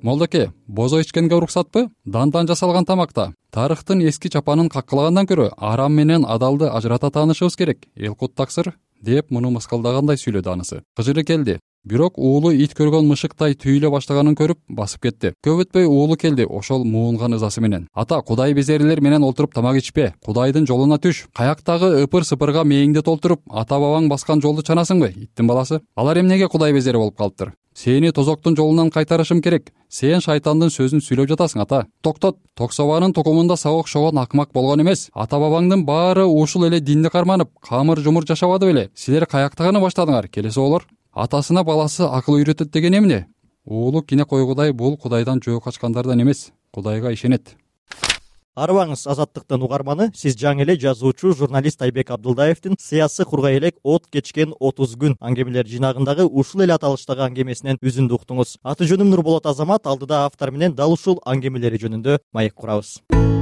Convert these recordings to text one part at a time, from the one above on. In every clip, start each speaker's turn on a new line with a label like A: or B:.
A: Молдоке, бозо ичкенге уруксатпы? Дандан жасалган тамакта тарыхтын эски чапанын каккылагандан көрө арам менен адалды ажырата таанышыбыз керек. Элкут таксыр деп муну мыскылдагандай сүйлөдү анысы. Кыжыры келди. Бирок уулу ит көргөн мышыктай түйүлө баштаганын көрүп басып кетти. Көп өтпөй уулу келди, ошол муунган ызасы менен. Ата, Кудай безерилер менен олтуруп тамак ичпе. Кудайдын жолуна түш. Каяктагы ыпыр-сыпырга мээңди толтуруп, ата бабаң баскан жолду чанасыңбы? Иттин баласы. Алар эмнеге Кудай безери болуп калыптыр? Сени тозоктун жолунан кайтарышым керек. Сен шайтандын сөзүн сүйлөп жатасың, ата. Токтот. Токсобанын токумунда сабак шогон акмак болгон эмес. Ата бабаңдын баары ушул эле динди карманып, камыр-жумур жашабады беле? Силер каяктаганы баштадыңар, келеси болор. Атасына баласы акыл үйрөтөт деген эмне? Уулу кине койгудай бул Кудайдан жөө качкандардан эмес, Кудайга ишенет.
B: Арыбаңыз азаттыктын угарманы, сиз жаңы эле жазуучу журналист Айбек Абдылдаевдин «Сыясы кургай элек от кечкен 30 күн» аңгемелер жинагындагы ушул эле аталыштагы аңгемесинен үзүндү уктуңуз. Аты жөнүм Нурболот Азамат, алдыда автор менен дал ушул аңгемелери жөнүндө маек курабыз.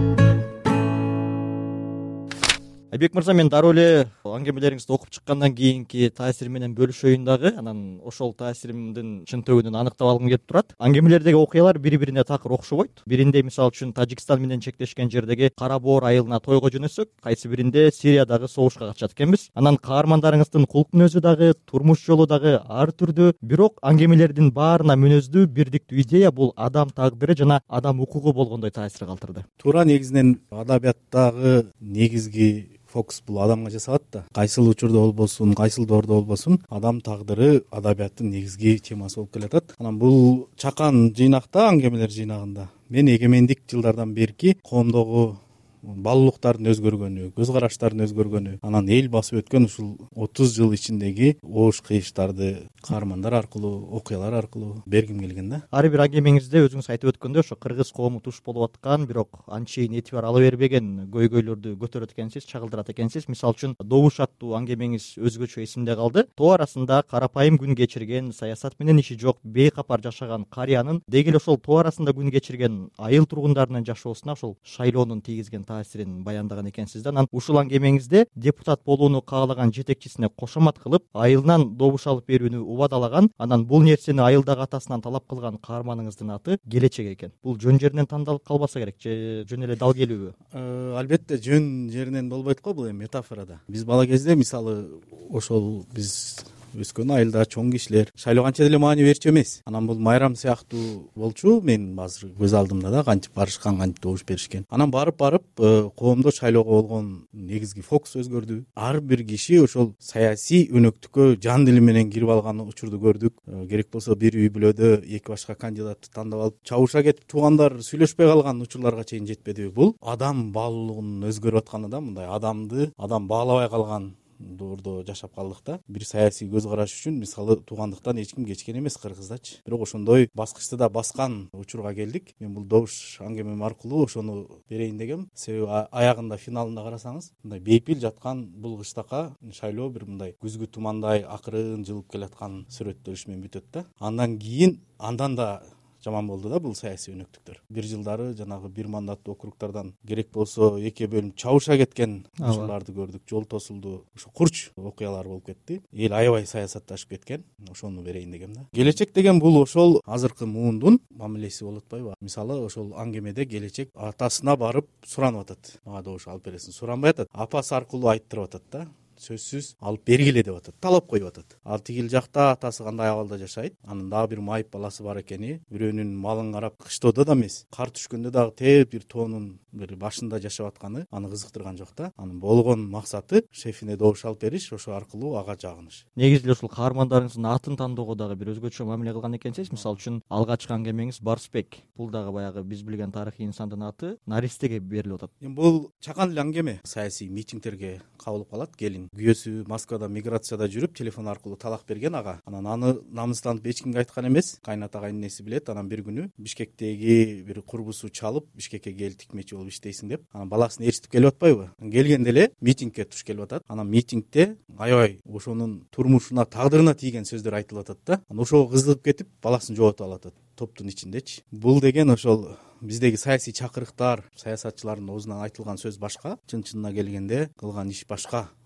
B: Айбек мырза, мен дароо эле аңгемелериңизди окуп чыккандан кийинки таасир менен бөлүшөйүн дагы, анан ошол таасиримдин чынтөөнүн аныктап алгым келип турат. Аңгемелердеги окуялар бири-бирине такыр окшобойт. Биринде, мисалы үчүн, Тажикстан менен чектешкен жердеги Кара Боор айылына тойго жөнөсөк, кайсы биринде Сириядагы согушка катышат экенбиз. Анан каармандарыңыздын кулк мүнөзү дагы, турмуш жолу дагы ар түрдүү, бирок аңгемелердин баарына мүнөздүү, бирдиктүү идея бул адам тагдыры жана адам укугу болгондой таасир калтырды.
C: Туура, негизинен адабияттагы негизги фокус бул адамга жасалат да. Кайсыл учурда болбосун, кайсыл доордо болбосун, адам тагдыры адабияттын негизги темасы болуп келатат. Анан бул чакан жыйнакта, аңгемелер жыйнагында мен эгемендик жылдардан берки коомдогу баалуулуктардын өзгөргөнү, көз караштардын өзгөргөнү, анан эл басып өткөн ушул 30 жыл ичиндеги оош кыйыштарды каармандар аркылуу, окуялар аркылуу бергим келген да.
B: Ар бир аңгемеңизде өзүңүз айтып өткөндөй, ошо кыргыз коому туш болуп аткан, бирок анчейин этибар ала бербеген көйгөйлөрдү көтөрөт экенсиз, чагылдырат экенсиз. Мисалы үчүн, добуш аттуу аңгемеңиз өзгөчө эсимде калды. Тоо арасында карапайым күн кечирген, саясат менен иши жок, бейкапар жашаган карыянын деги эле ошол тоо арасында күн кечирген айыл тургундарынын жашоосуна ошол шайлоонун тийгизген таасирин баяндаган экенсиз да. Анан ушул аңгемеңизде депутат болууну каалаган жетекчисине кошомат кылып, айылынан добуш алып берүүнү убадалаган, анан бул нерсени айылдагы атасынан талап кылган каарманыңыздын аты Келечек экен. Бул жөн жеринен тандалып калбаса керек же жөн эле дал келүүбү?
C: Албетте жөн жеринен болбойт го, бул эми метафорада. Биз бала кезде, мисалы, ошол биз өскөн айылда чоң кишилер шайлоо канча деле маани берчү эмес. Анан бул майрам сыяктуу болчу. Мен азыр көз алдымда да кантип барышкан, кантип добуш беришкен. Анан барып коомдо шайлоого болгон негизги фокус өзгөрдү. Ар бир киши ошол саясий өнөктүккө жан дили менен кирип алган учурду көрдүк. Керек болсо бир үй бүлөдө эки башка кандидатты тандап алып чабышаа кетип, туугандар сүйлөшпөй калган учурларга чейин жетпедиби? Бул адам баалуулугунун өзгөрүп атканы да. Мындай адамды адам баалабай калган доордо жашап калдык да. Бир саясий көз караш үчүн, мисалы, туугандыктан эч ким кечкен эмес Кыргыздачы. Бирок ошондой баскычты да баскан учурга келдик. Мен бул добуш аңгемем аркылуу ошону берейин дегем. Себеби аягында, финалында карасаңыз, мындай бейпил жаткан бул кыштака шайлоо бир мындай күзгү тумандай акырын жылып келаткан сүрөттөлүш менен бүтөт да. Андан кийин андан да жаман болду да бул саясий өнөктүктөр. Бир жылдары жанагы бир мандаттуу округдардан керек болсо эки бөлүнүп чабышаа кеткен учурларды көрдүк. Жол тосулду. Ошо курч окуялар болуп кетти. Эл аябай саясатташып кеткен. Ошону берейин дегем да. Келечек деген бул ошол азыркы муундун мамилеси болуп атпайбы? Мисалы, ошол аңгемеде Келечек атасына барып суранып атат. Мага добуш алып бересиң. Суранбай атат. Апасы аркылуу айттырып атат да. Сөзсүз алып бергиле деп атат, талап коюп атат. Ал тигил жакта атасы кандай абалда жашайт, анын дагы бир майып баласы бар экени, бирөөнүн малын карап, кыштоодо да эмес, кар түшкөндө дагы тээп бир тоонун бир башында жашап атканы аны кызыктырган жок да. Анын болгон максаты шефине добуш алып бериш, ошо аркылуу ага жагыныш.
B: Негизи эле ушул каармандарыңыздын атын тандоого дагы бир өзгөчө мамиле кылган экенсиз. Мисалы үчүн, алгачкы аңгемеңиз Барсбек. Бул дагы баягы биз билген тарыхый инсандын аты наристеге берилип атат.
C: Бул чакан эле аңгеме. Саясий митингтерге кабылып калат. Келин күйөөсү Москвада миграцияда жүрүп, телефон аркылуу талак берген ага. Анан аны намыстанып эч кимге айткан эмес. Кайната кайненеси билет. Анан бир күнү Бишкектеги бир курбусу чалып, Бишкекке келип тикмечи болуп иштейсиң деп, анан баласын ээрчитип келип атпайбы? Келгенде эле митингке туш келип атат. Анан митингде аябай ошонун турмушуна, тагдырына тийген сөздөр айтылып атат да. Анан ошого кызыгып кетип, баласын жоотуп алып атат. Топтун ичиндечи. Бул деген ошол биздеги саясий чакырыктар, саясатчылардын оозунан айтылган сөз башка, чын-чынына келгенде кылган иш башка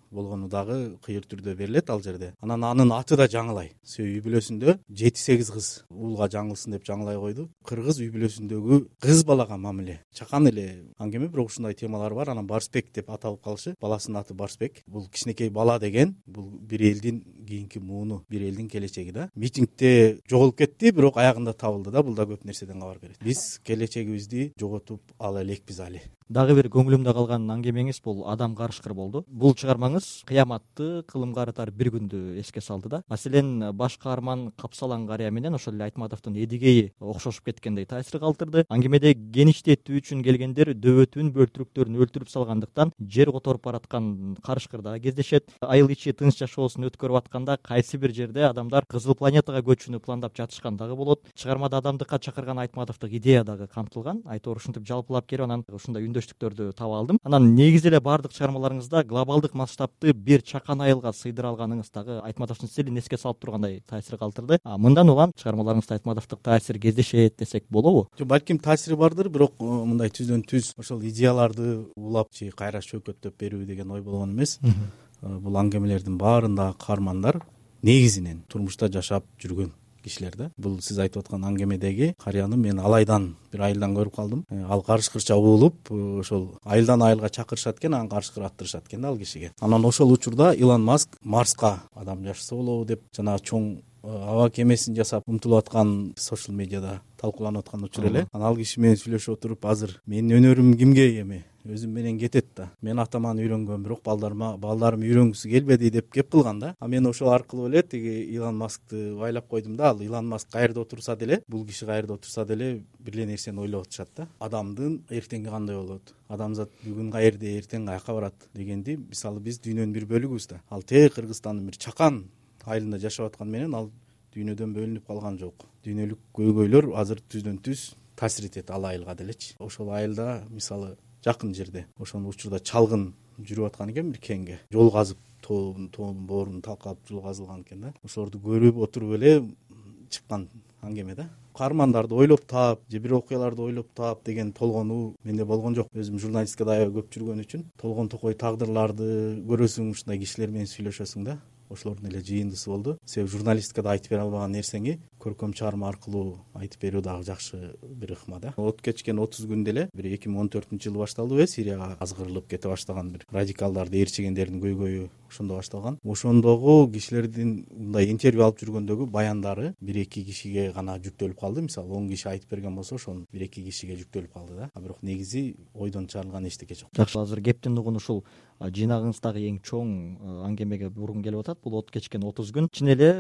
C: болгону дагы кыйыр түрдө берилет ал жерде. Анан анын аты да жаңылай. Үй бүлөсүндө 7-8 кыз уулга жаңылсын деп жаңылай койду. Кыргыз үй бүлөсүндөгү кыз балага мамиле. Чакан эле аңгеме, бирок ушундай темалар бар. Анан Барсбек деп аталып калышы. Баласынын аты Барсбек. Бул кичинекей бала деген бул бир элдин кийинки мууну, бир элдин келечеги да. Митингде жоголуп кетти, бирок аягында табылды да. Бул да көп нерседен кабар берет. Биз келечегибизди жоготуп ала элекпиз али.
B: Дагы бир көңүлүмдө калган аңгемеңиз бул Адам карышкыр болду. Бул чыгармаңыз кыяматты кылымга ырытар бир күндү эске салды да. Маселен, баш каарман Капсалаң карыя менен ошол эле Айтматовдун Эдигейи окшошуп кеткендей таасир калтырды. Аңгемеде кеништетүү үчүн келгендер дөбөтүн бөлтүрүктөрүн өлтүрүп салгандыктан жер которуп бараткан карышкыр дагы кездешет. Айыл ичи тынч жашоосун өткөрүп атканда кайсы бир жерде адамдар кызыл планетага көчүүнү пландап жатышкан дагы болот. Чыгармада адамдыкка чакырган Айтматовдук идея дагы камтылган. Айтор ушинтип жалпылап келип анан ушундай үндөштүктөрдү таба алдым. Анан негизи эле баардык чыгармаларыңызда глобалдык масштабты бир чакан айылга сыйдыра алганыңыз дагы Айтматовдун стилин эске салып тургандай таасир калтырды. Мындан улам чыгармаларыңызда Айтматовдук таасир кездешет десек болобу?
C: Балким таасири бардыр, бирок мындай түздөн түз ошол идеяларды улап же кайра шөкөттөп берүү деген ой болгон эмес. Бул аңгемелердин баарында каармандар негизинен турмушта жашап жүргөн кишилер да. Бул сиз айтып аткан аңгемедеги карыяны мен алайдан бир айылдан көрүп калдым. Ал карышкырча уулуп, ошол айылдан айылга чакырышат экен, анан карышкыр аттырышат экен да ал кишиге. Анан ошол учурда Илон Маск Марска адам жашаса болобу деп жанагы чоң аба кемесин жасап умтулуп аткан социал медиада талкууланып аткан учур эле. Анан ал киши менен сүйлөшүп отуруп, азыр менин өнөрүм кимге эми? Өзүм менен кетет да. Мен атаман үйрөнгөм, бирок балдарым үйрөнгүсү келбеди деп кеп кылган да. Мен ошол аркылуу эле тиги Илон Маскты байлап койдум да. Ал Илон Маск каерде отурса деле, бул киши каерде отурса деле бир эле нерсени ойлоп атышат да. Адамдын эртеңги кандай болот? Адамзат бүгүн каерде, эртең каяка барат дегенди, мисалы биз дүйнөнүн бир бөлүгүбүз да. Ал Кыргызстандын бир чакан айылында жашап аткан менен ал дүйнөдөн бөлүнүп калган жок. Дүйнөлүк көйгөйлөр азыр түздөн түз таасир этет ал айылга делечи. Ошол айылда мисалы жакын жерде ошол учурда чалгын жүрүп аткан экен, бир кеңге жол казып, тоонун боорун талкалап жол казылган экен да. Ошолорду көрүп отуруп эле чыккан аңгеме да. Каармандарды ойлоп таап же бир окуяларды ойлоп таап деген толгонуу менде болгон жок. Өзүм журналистикада аябай көп жүргөн үчүн толгон токой тагдырларды көрөсүң, ушундай кишилер менен сүйлөшөсүң да. Ошолордун эле жыйындысы болду. Себеби журналистикада айтып бере албаган нерсеңи көркөм чыгарма аркылуу айтып берүү дагы жакшы бир ыкма да. От кечкен 30 күндө эле бир 2014-жылы башталды, Сирияга азгырылып кете баштаган бир радикалдарды ээрчигендердин көйгөйү ошондо башталган. Ошондогу кишилердин мындай интервью алып жүргөндөгү баяндары 1-2 кишиге гана жүктөлүп калды. Мисалы 10 киши айтып берген болсо, ошонун 1-2 кишиге жүктөлүп калды да. Бирок негизи ойдон чыгарылган эчтеке жок.
B: Жакшы, азыр кептин угун ушул жыйнагыңыздагы эң чоң аңгемеге бургум келип атат. Бул от кечкен 30 күн. Чын эле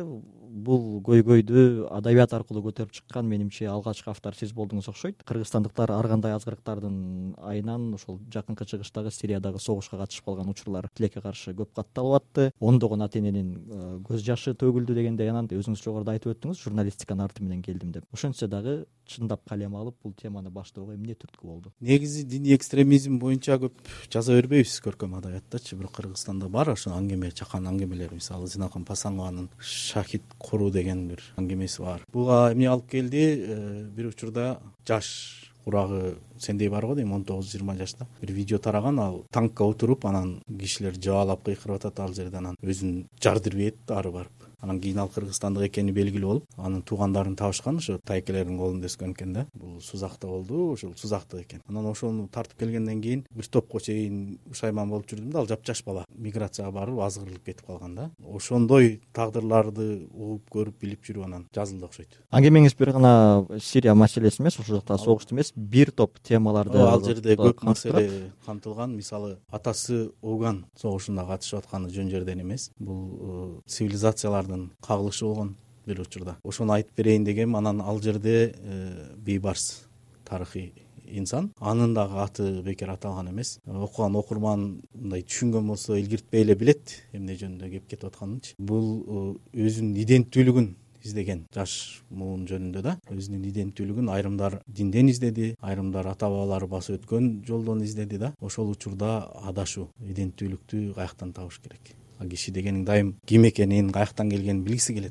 B: бул көйгөйдү адабият аркылуу көтөрүп чыккан менимче алгачкы автор сиз болдуңуз окшойт. Кыргызстандыктар ар кандай азгырыктардын айынан ошол жакынкы чыгыштагы Сириядагы согушка катышып калган учурлар тилекке каршы көп катталып атты. Ондогон ата эненин көз жашы төгүлдү дегендей. Анан өзүңүз жогоруда айтып өттүңүз, журналистиканын арты менен келдим деп. Ошентсе дагы чындап калем алып бул теманы баштоого эмне түрткү болду? Негизи
C: диний экстремизм боюнча көп жаза бербейбиз көркөм адабияттачы. Бирок Кыргызстанда бар ошо аңгеме, чакан аңгемелер. Мисалы Зинакан Пасанованын Шахид Кору деген бир аңгемеси бар. Буга эмне алып келди? Бир учурда жаш курагы сендей бар го дейм, 19-20 жашта бир видео тараган. Ал танкка отуруп, анан кишилер жаалап кыйкырып атат ал жерде, анан өзүн жардырбейт ары барып. Анан кийин ал кыргызстандык экени белгилүү болуп, анын туугандарын табышкан, ошо тайкелердин колунда өскөн экен да. Бул Сузакта болду, ошол Сузактык экен. Анан ошону тартып келгенден кийин бир топко чейин ушайман болуп жүрдүм да. Ал жапжаш бала миграцияга барып азгырылып кетип калган да. Ошондой тагдырларды угуп көрүп билип жүрүп анан жазылды окшойт.
B: Аңгемеңиз бир гана Сирия маселеси эмес, ошол жакта согушту эмес, бир топ темаларды
C: ал жерде көп маселе камтылган. Мисалы атасы Оган согушуна катышып атканы жөн жерден эмес. Бул цивилизациялар кагылышы болгон бир учурда. Ошону айтып берейин дегем. Анан ал жерде Бейбарс тарыхый инсан, анын дагы аты бекер аталган эмес. Окуган окурман мындай түшүнгөн болсо илгиртпей эле билет эмне жөнүндө кеп кетип атканынчы. Бул өзүнүн иденттүүлүгүн издеген жаш муун жөнүндө да. Өзүнүн иденттүүлүгүн айрымдар динден издеди, айрымдар ата бабалары басып өткөн жолдон издеди да. Ошол учурда адашуу, иденттүүлүктү каяктан табыш керек? Киши дегениң дайым ким экенин, каяктан келгенин билгиси келет да.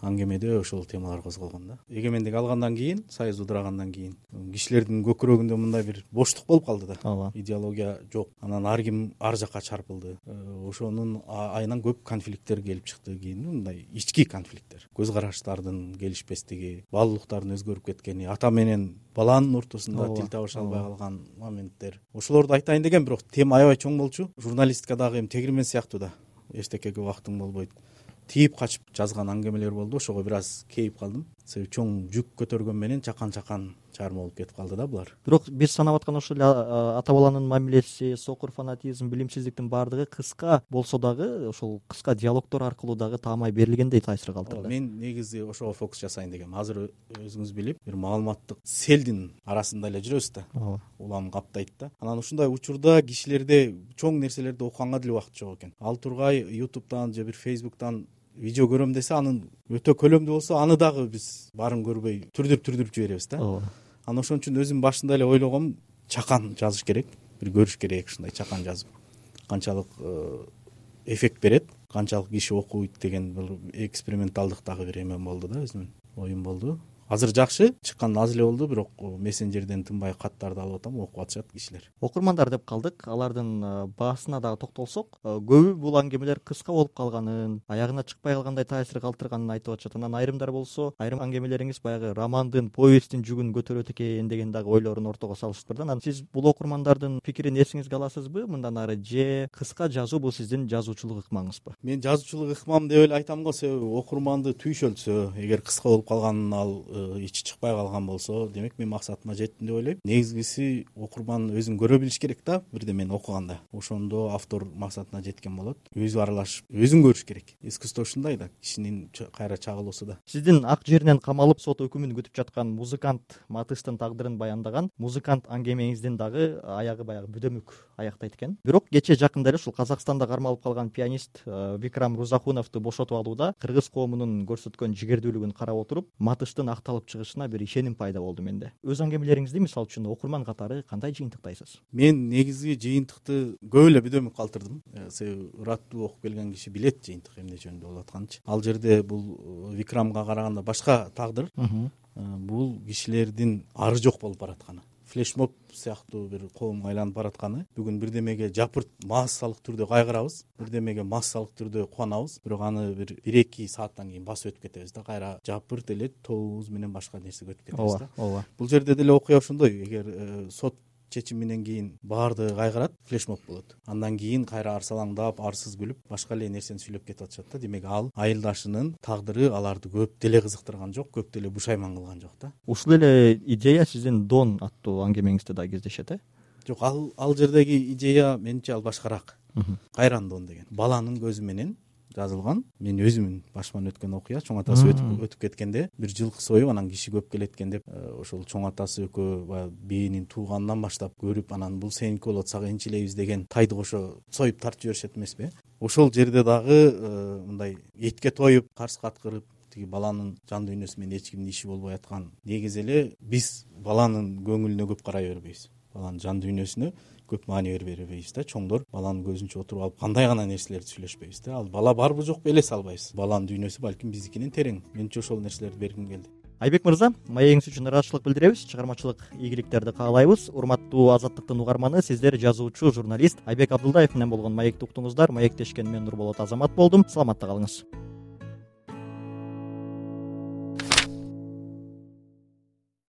C: аңгемеде ошол темалар козголгон да. Эгемендик алгандан кийин, союз удурагандан кийин кишилердин көкүрөгүндө мындай бир боштук болуп калды да.
B: ооба.
C: Идеология жок. Анан ар ким ар жакка чарпылды. Ошонун айынан көп конфликттер келип чыкты. Кийин мындай ички конфликттер, көз караштардын келишпестиги, баалуулуктардын өзгөрүп кеткени, ата менен баланын ортосунда тил табыша албай калган моменттер. Ошолорду айтайын деген, бирок тема аябай чоң болчу. Журналистикадагы эми тегирмен сыяктуу да. Эчтекеге убактың болбойт. Тийип качып жазган аңгемелер болду. Ошого бир аз кейип калдым. Себеби чоң жүк көтөргөн менен чакан чаарма болуп кетип калды да булар.
B: Бирок биз санап аткан ошол эле ата баланын мамилеси, сокур фанатизм, билимсиздиктин баардыгы кыска болсо дагы ошол кыска диалогдор аркылуу дагы таамай берилгендей таасир калтырды.
C: Мен негизи ошого фокус жасайын дегем. Азыр өзүңүз билип, бир маалыматтык селдин арасында эле жүрөбүз да.
B: Ооба.
C: Улам каптайт да. Анан ушундай учурда кишилерде чоң нерселерди окуганга деле убакыт жок экен. Ал тургай YouTube'дан же бир Facebook'тан видео көрөм десе, анын өтө көлөмдүү болсо, аны дагы биз баарын көрбөй түрдүрүп жиберебиз да.
B: Ооба.
C: Анан ошон үчүн өзүм башында эле ойлогом, чакан жазыш керек, бир көрүш керек, ушундай чакан жазып. Канчалык эффект берет, канчалык киши окуйт деген бул эксперименталдык дагы бир эме болду да, өзүмдүн оюм болду. Азыр жакшы, чыккан аз эле болду, бирок мессенджерден тынбай каттарды алып атам, окуп атышат кишилер.
B: Окурмандар деп калдык, алардын баасына дагы токтолсок, көбү бул аңгемелер кыска болуп калганын, аягына чыкпай калгандай таасир калтырганын айтып атышат. Анан айрымдар болсо, айрым аңгемелериңиз баягы романдын, повесттин жүгүн көтөрөт экен деген дагы ойлорун ортого салышып турду. Анан сиз бул окурмандардын пикирин эсиңизге аласызбы? Мындан ары же кыска жазуу бул сиздин жазуучулук ыкмаңызбы?
C: Мен жазуучулук ыкмам деп эле айтам го, себеби окурманды түйшөлтсө, эгер кыска болуп калганын ал ичи чыкпай калган болсо, демек мен максатыма жеттим деп ойлойм. Негизгиси окурман өзүн көрө билиш керек да, бирдемени окуганда. Ошондо автор максатына жеткен болот. Өзү аралашып, өзүн көрүш керек. Искусство ушундай да, кишинин кайра чагылуусу да.
B: Сиздин ак жеринен камалып сот өкүмүн күтүп жаткан музыкант Матыштын тагдырын баяндаган музыкант аңгемеңиздин дагы аягы баягы бүдөмүк аяктайт экен. Бирок кече жакында эле ушул Казакстанда кармалып калган пианист Викрам Рузахуновду бошотуп алууда кыргыз коомунун көрсөткөн жигердүүлүгүн карап отуруп, Матыштын акталып чыгышына бир ишеним пайда болду менде. Өз аңгемелериңизди мисалы үчүн окурман катары кандай жыйынтыктайсыз?
C: Мен негизги жыйынтыкты көп эле бүдөмүк калтырдым. Себеби ураттуу окуп келген киши билет жыйынтык эмне жөнүндө болуп атканынчы. Ал жерде бул Викрамга караганда башка тагдыр. Бул кишилердин ары жок болуп баратканы, флешмоб сыяктуу бир коомго айланып баратканы. Бүгүн бирдемеге жапырт массалык түрдө кайгырабыз, бирдемеге массалык түрдө кубанабыз, бирок аны бир 1-2 сааттан кийин басып өтүп кетебиз да, кайра жапырт эле тобуз менен башка нерсеге өтүп кетебиз да.
B: Ооба.
C: Бул жерде деле окуя ошондой. Эгер сот чечиминен кийин баардыгы кайгырат, флешмоб болот. Андан кийин кайра арсалаңдап, арсыз күлүп, башка эле нерсени сүйлөп кетип атышат да. Демек ал айылдашынын тагдыры аларды көп деле кызыктырган жок, көп деле бушайман кылган жок да.
B: Ушул эле идея сиздин Дон аттуу аңгемеңизде да кездешет,
C: Жок, ал жердеги идея менимче ал башкараак. Кайран Дон деген баянын көзү менен жазылган. Мен өзүмүн башыман өткөн окуя. Чоң атасы өтүп кеткенде бир жылкы союп, анан киши көп келет экен деп, ошол чоң атасы экөө баягы бээнин тууганынан баштап көрүп, анан бул сеники болот, сага энчилейбиз деген тайды кошо союп тартып жиберишет эмеспи? Ошол жерде дагы мындай этке тоюп, карс каткырып, тиги баланын жан дүйнөсү менен эч кимдин иши болбой аткан. Негизи эле биз баланын көңүлүнө көп карай бербейбиз. Баланын жан дүйнөсүнө көп маани бербейбиз да. Чоңдор баланын көзүнчө отуруп алып кандай гана нерселерди сүйлөшпөйбүз да. Ал бала барбы жокпу эле салбайбыз. Баланын дүйнөсү балким биздикинен терең. Менче ошол нерселерди бергим келди.
B: Айбек мырза, маегиңиз үчүн ыраазычылык билдиребиз, чыгармачылык ийгиликтерди каалайбыз. Урматтуу Азаттыктын угарманы, сиздер жазуучу, журналист Айбек Абдулдаев менен болгон маекти уктуңуздар. Маектешкен мен Нурболот Азамат болдум. Саламатта калыңыз.